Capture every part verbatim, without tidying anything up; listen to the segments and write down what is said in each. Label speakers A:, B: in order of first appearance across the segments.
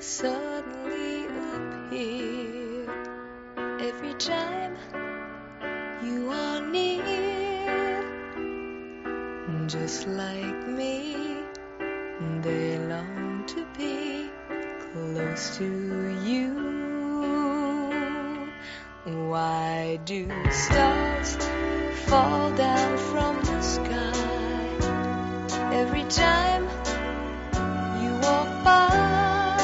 A: suddenly appear every time you are near. Just like me, they long to be close to you. Why do stars fall down from the sky every time you walk by?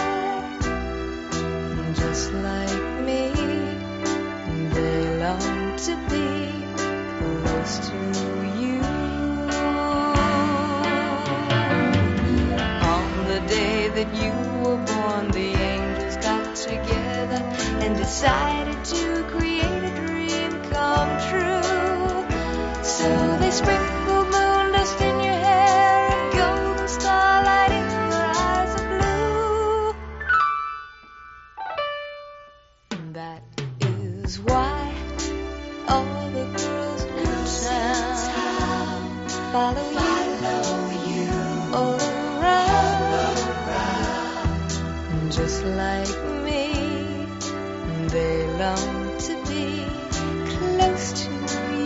A: Just like me, they long to be close to you. On the day that you were born, the angels got together and decided to create a dream come true. So they sprinkled moon dust in your hair and golden starlight in your eyes of blue. That is why all the girls in town follow you all around. Just like me, they long to be close to you.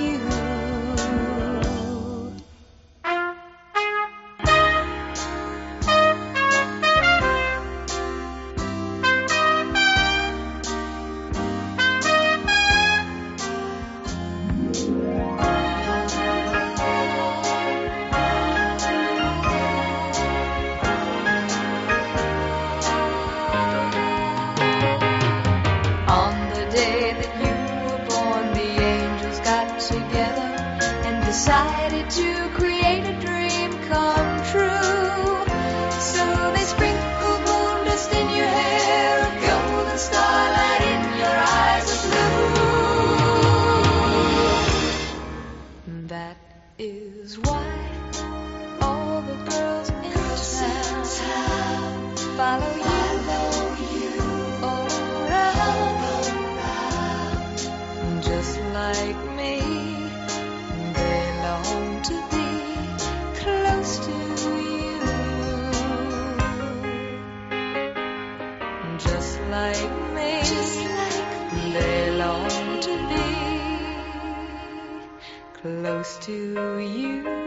A: On the day that you were born, the angels got together and decided to create a dream come true. So they sprinkled moon dust in your hair, a golden starlight in your eyes of blue. That is why all the girls in town follow you all around. Just like me, they long to be close to you. Just like me, they long to be close to you.